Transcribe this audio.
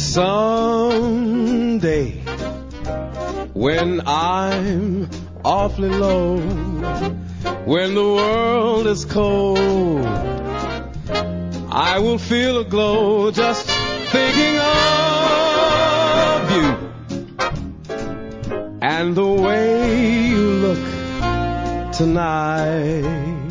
Someday, when I'm awfully low, when the world is cold, I will feel a glow just thinking of you and the way you look tonight.